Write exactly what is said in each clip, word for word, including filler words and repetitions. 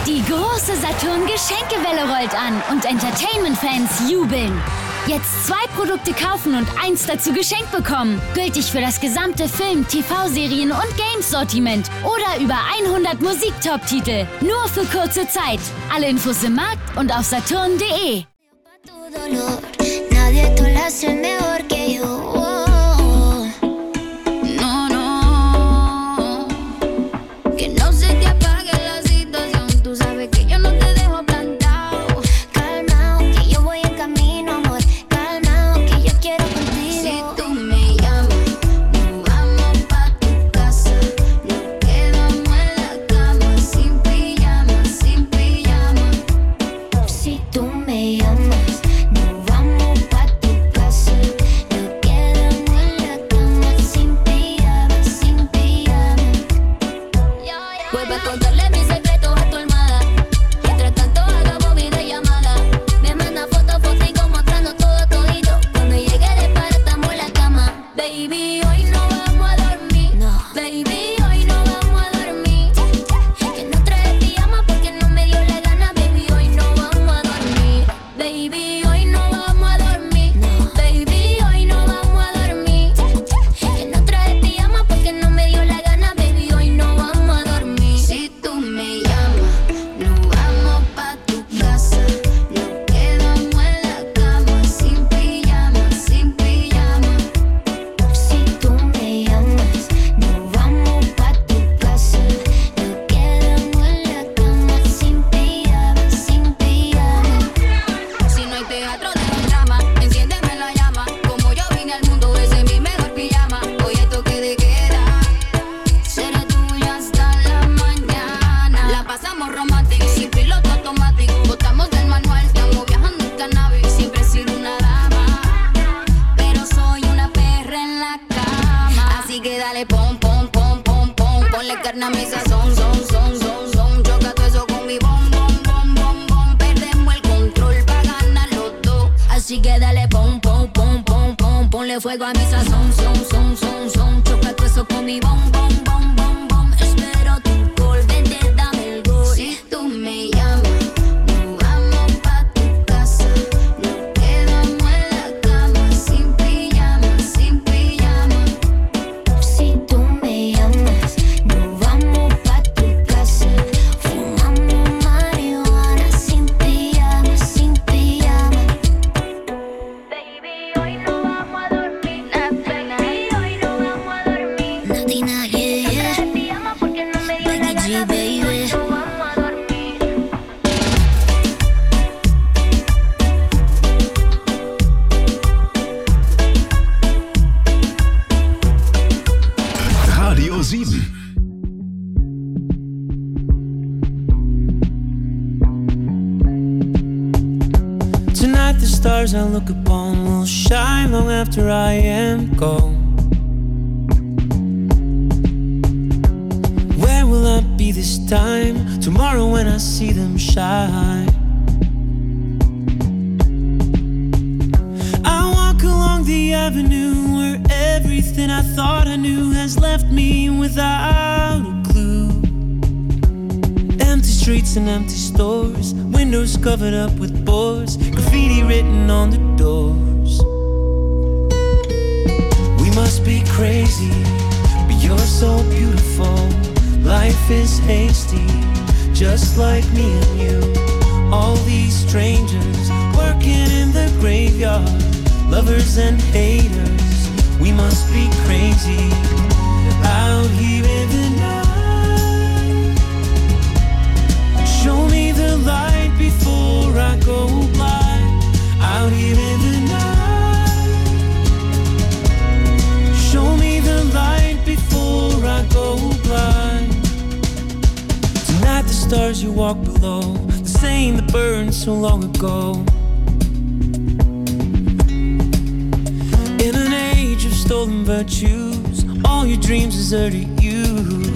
Die große Saturn-Geschenkewelle rollt an und Entertainment-Fans jubeln. Jetzt zwei Produkte kaufen und eins dazu geschenkt bekommen. Gültig für das gesamte Film-, T V-Serien- und Games-Sortiment. Oder über hundert Musik-Top-Titel. Nur für kurze Zeit. Alle Infos im Markt und auf saturn punkt de. I look upon will shine long after I am gone. Where will I be this time? Tomorrow when I see them shine. I walk along the avenue where everything I thought I knew has left me without a clue. Empty streets and empty stores, windows covered up with boards, graffiti written on the doors. We must be crazy, but you're so beautiful. Life is hasty, just like me and you. All these strangers working in the graveyard, lovers and haters. We must be crazy, out here in the night. Show me the light before I go blind. Out here in the night. Show me the light before I go blind. Tonight the stars you walk below, the same that burned so long ago. In an age of stolen virtues, all your dreams deserted you.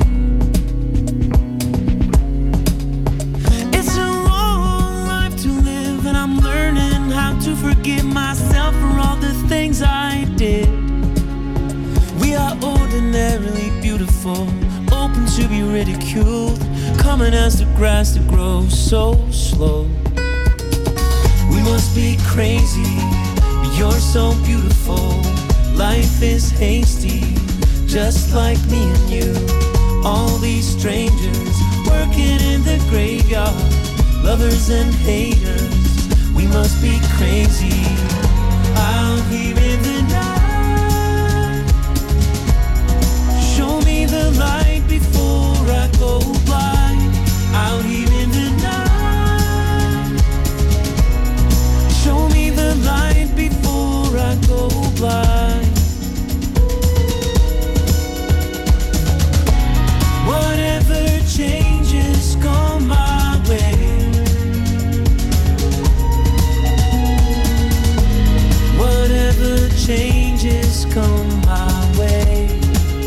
It's a long life to live, and I'm learning how to forgive myself for all the things I did. We are ordinarily beautiful, open to be ridiculed, common as the grass that grows so slow. We must be crazy, but you're so beautiful. Life is hasty, just like me and you. All these strangers working in the graveyard, lovers and haters. We must be crazy, out here in the night. Show me the light before I go blind. Out here in the night. Show me the light before I go blind. Whatever changes come my way. Whatever changes come my way.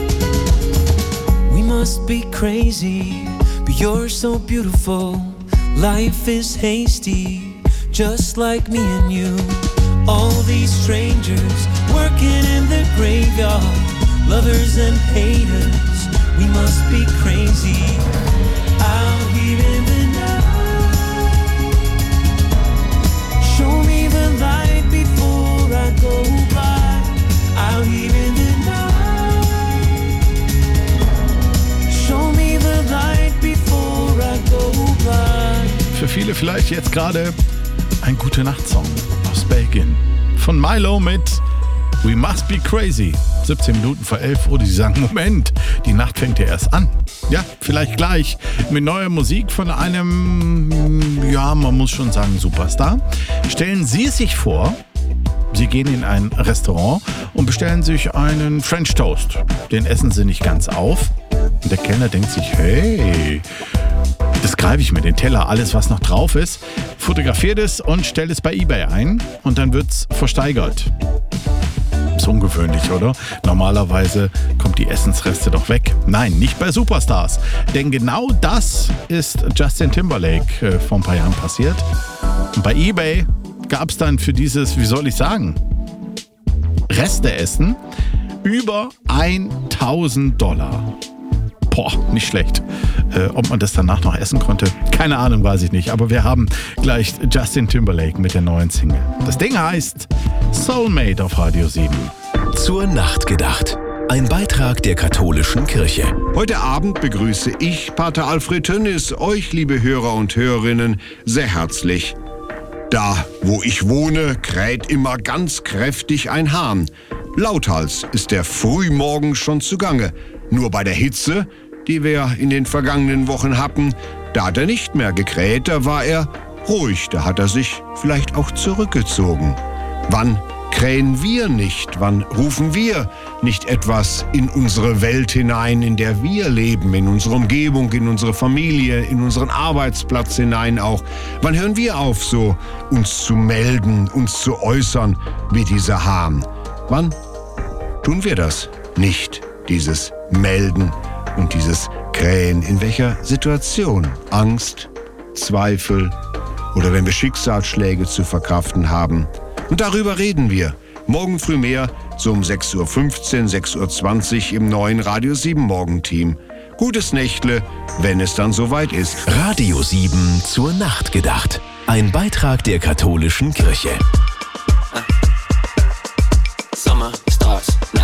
We must be crazy, but you're so beautiful. Life is hasty, just like me and you. All these strangers working in the graveyard, lovers and haters. We must be crazy, out here in the night. Show me the light before I go by. Out here in the night. Show me the light before I go by. Für viele vielleicht jetzt gerade ein Gute-Nacht-Song aus Belgien von Milo mit We Must Be Crazy. siebzehn Minuten vor elf Uhr. Sie sagen, Moment, die Nacht fängt ja erst an. Ja, vielleicht gleich mit neuer Musik von einem, ja, man muss schon sagen, Superstar. Stellen Sie sich vor, Sie gehen in ein Restaurant und bestellen sich einen French Toast. Den essen Sie nicht ganz auf. Und der Kellner denkt sich, hey, das greife ich mir, den Teller, alles was noch drauf ist, fotografiert es und stellt es bei eBay ein und dann wird es versteigert. Ist ungewöhnlich, oder? Normalerweise kommt die Essensreste doch weg. Nein, nicht bei Superstars. Denn genau das ist Justin Timberlake äh, vor ein paar Jahren passiert. Und bei eBay gab es dann für dieses, wie soll ich sagen, Resteessen über tausend Dollar. Boah, nicht schlecht. Äh, ob man das danach noch essen konnte, keine Ahnung, weiß ich nicht. Aber wir haben gleich Justin Timberlake mit der neuen Single. Das Ding heißt Soulmate auf Radio sieben. Zur Nacht gedacht. Ein Beitrag der katholischen Kirche. Heute Abend begrüße ich, Pater Alfred Tönnis, euch, liebe Hörer und Hörerinnen, sehr herzlich. Da, wo ich wohne, kräht immer ganz kräftig ein Hahn. Lauthals ist der frühmorgen schon zugange. Nur bei der Hitze, die wir in den vergangenen Wochen hatten, da hat er nicht mehr gekräht, da war er ruhig, da hat er sich vielleicht auch zurückgezogen. Wann krähen wir nicht? Wann rufen wir nicht etwas in unsere Welt hinein, in der wir leben, in unsere Umgebung, in unsere Familie, in unseren Arbeitsplatz hinein auch? Wann hören wir auf, so uns zu melden, uns zu äußern wie dieser Hahn? Wann tun wir das nicht, dieses Melden und dieses Krähen? In welcher Situation? Angst, Zweifel oder wenn wir Schicksalsschläge zu verkraften haben? Und darüber reden wir. Morgen früh mehr, so um sechs Uhr fünfzehn, sechs Uhr zwanzig im neuen Radio sieben Morgenteam. Gutes Nächtle, wenn es dann soweit ist. Radio sieben zur Nacht gedacht. Ein Beitrag der katholischen Kirche. Summer starts now.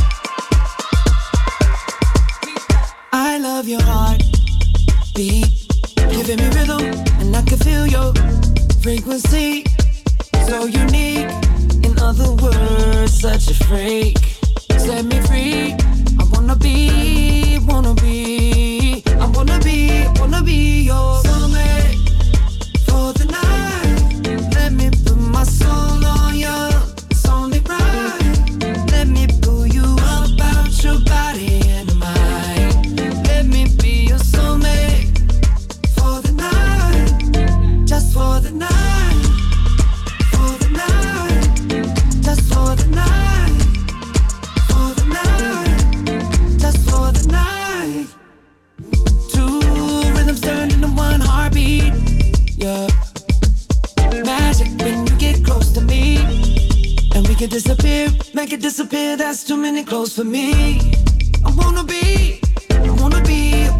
I love your heart beat, giving me rhythm, and I can feel your frequency. So unique, in other words, such a freak. Set me free, I wanna be, wanna be, I wanna be, wanna be your soulmate for the night. Let me put my soul on you, it's only right. Let me pull you up out your body and mind. Let me be your soulmate for the night, just for the night. Make it disappear, make it disappear, that's too many clothes for me. I wanna be, I wanna be, I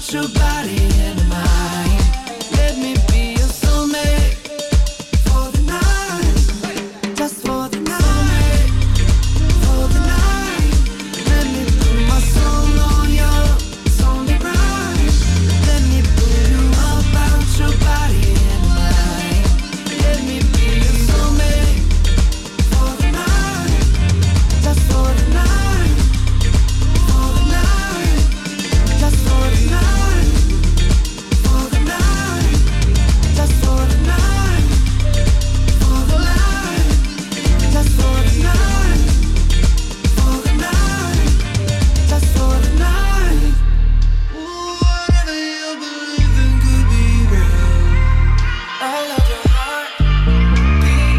about your body and mind. Let me be your soulmate for the night, just for the night, for the night. Let me put my soul on yours, only right. Let me put you about your body and mind. Let me be your soulmate for the night, just for the night, for the night, just for the night, for the night, just for the night, for the night, just for the night, for the night, just for the night. Ooh, whatever you believe in could be real. I love your heartbeat.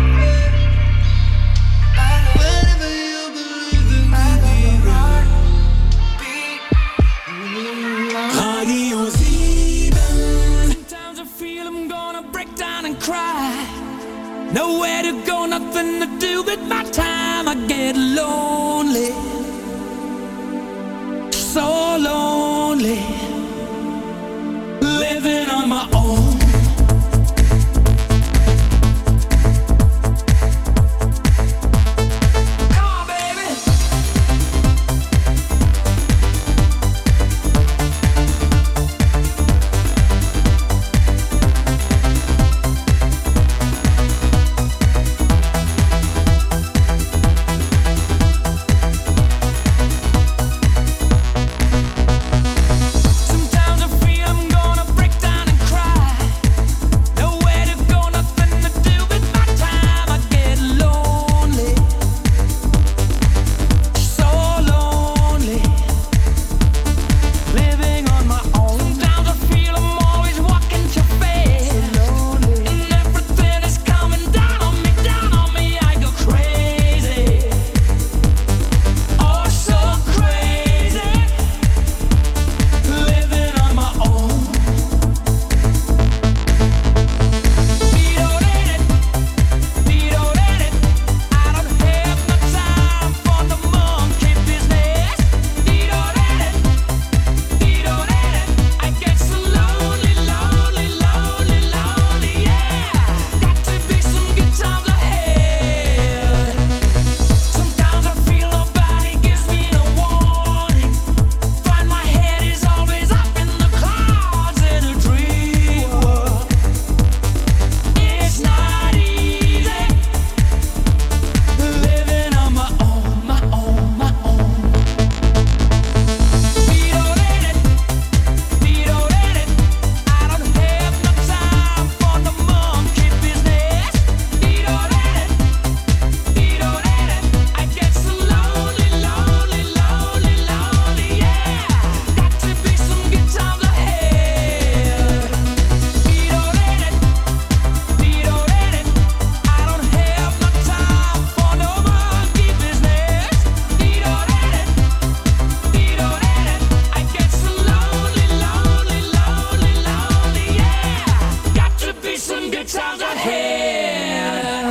Whatever you believe in could be real. Radio sieben. Sometimes I feel I'm gonna break down and cry. Nowhere to go, nothing to do with my time. I get lonely, so lonely, living on my own. Come on, baby. Sometimes I feel I'm gonna break down and cry. Nowhere to go, nothing to do with my time. I get lonely, so lonely, living on my own. Sometimes I feel I'm always walking too fast, and everything is coming down on me, down on me. I go crazy, oh so crazy, living on my own. Beat-o-did-it, beat-o-did-it. I don't have no time for the monkey business. Beat-o-did-it, beat-o-did-it. I get so lonely, lonely, lonely, lonely, yeah. Got to be some good times ahead. Sometimes I feel nobody gives me no warning. Find my head is always up in the clouds in a dream world. It's not easy living on my own, my own, my own. Beat-o-did-it, beat-o-did-it. I don't have no time for the monkey business. Beat-o-did-it, beat-o-did-it. I get so lonely, lonely, lonely, lonely, yeah. Got to be some good times ahead. Beat-o-did-it, beat-o-did-it. I don't have no time for no monkey business. Beat-o-did-it, beat-o-did-it. I get so lonely, lonely, lonely, lonely, yeah. Got to be some good times ahead.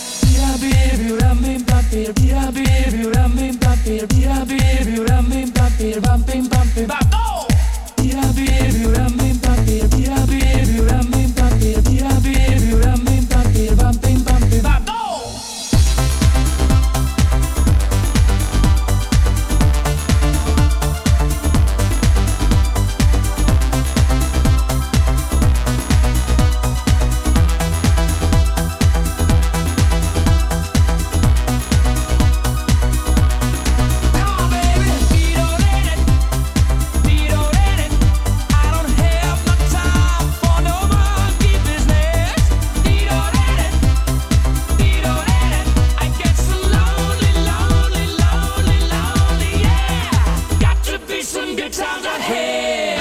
Come on, baby. Beat-o-did-it, beat-o-did-it. I don't have no time for no monkey business. Beat-o-did-it, beat-o-did-it. I get so lonely, lonely, lonely, lonely, yeah. Got to be some good times ahead.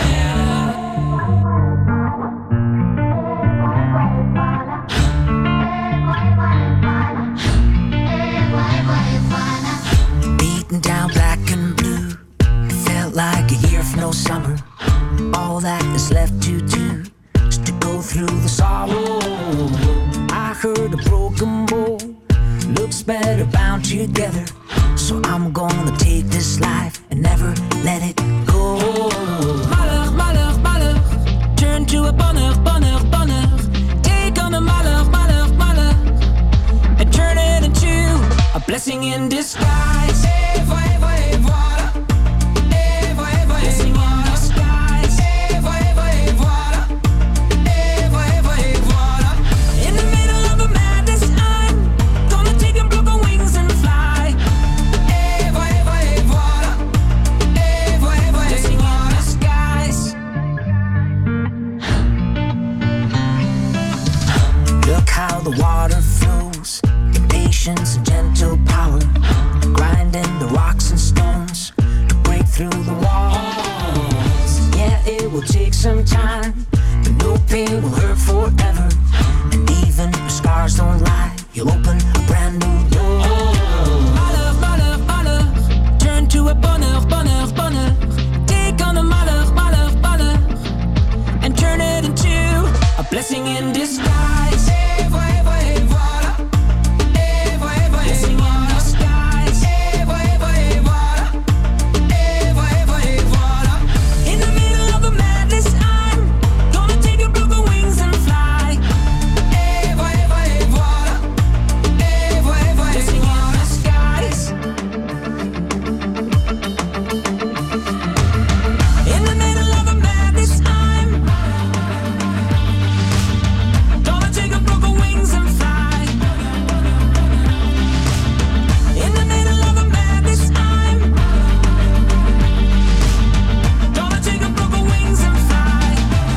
Beaten down black and blue. It felt like a year of no summer. All that is left to do is to go through the sorrow. I heard a broken bow. Looks better bound together. So I'm gonna take this life and never let it go. Malheur, malheur, will take some time, but no pain will hurt forever. And even if scars don't lie, you'll open a brand new door. Malheur, malheur, malheur, turn to a bonheur, bonheur, bonheur. Take on a malheur, malheur, malheur, and turn it into a blessing in disguise. Et voilà, et voilà, et voilà, et voilà. Blessing in disguise. Et voilà, et voilà, et voilà, et voilà. In the middle of the madness, I'm gonna take your broken wings and fly. Et voilà, et voilà, et voilà, et voilà. Blessing in disguise. In the middle of the madness, I'm gonna take your broken wings and fly. In the middle of the madness, I'm gonna take your broken wings and fly.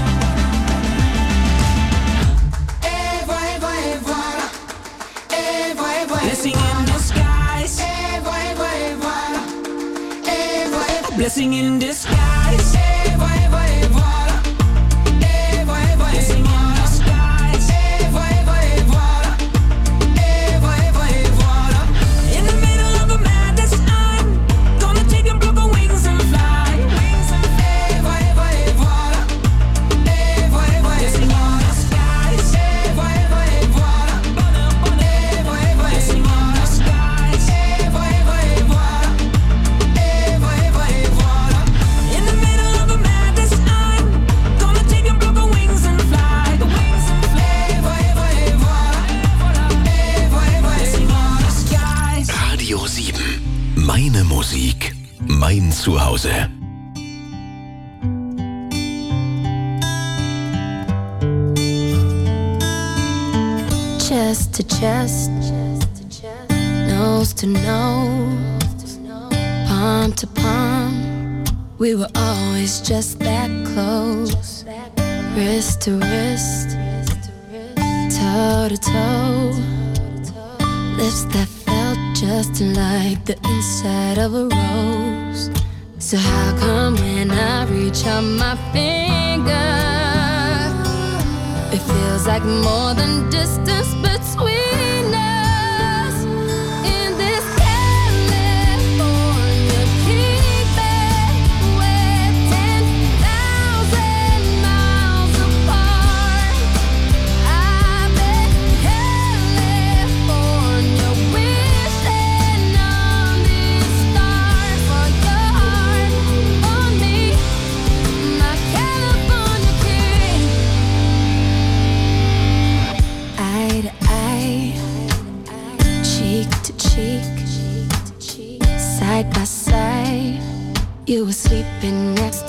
Et voilà, et voilà, et voilà. Et voilà, et voilà. Blessing in disguise. Et voilà, et voilà, et voilà. Et voilà, et voilà. Blessing in disguise. Et voilà, et voilà, et voilà. Et voilà, et voilà. Blessing in disguise. Et voilà, et voilà, et voilà. Et voilà, et voilà, et voilà. In the middle of the madness, I'm gonna take your broken wings and fly. Wings and fly. Et voilà, et voilà, et voilà. Et voilà, et voilà. Blessing in disguise. Et voilà, et voilà, et voilà. Bonheur, bonheur. Et voilà, et voilà. Blessing in disguise. Et voilà, et voilà, et voilà. Et voilà, et voilà, et voilà. In the middle of the madness, I'm gonna take your broken wings and fly. The wings and fly. Et voilà, et voilà, et voilà. Et voilà, et voilà. Blessing in disguise. Radio sieben. Meine Musik. Mein Zuhause. Chest to chest, nose to nose, palm to palm. We were always just that close. Wrist to wrist, toe to toe. Lips that felt just like the inside of a rose. So how come when I reach out my finger, it feels like more than distance between us. In this California kingdom, we're ten thousand miles apart. I've been California wishing on these stars for your heart, for me, my California king. Eye to eye, cheek to cheek, side by side. You were sleeping next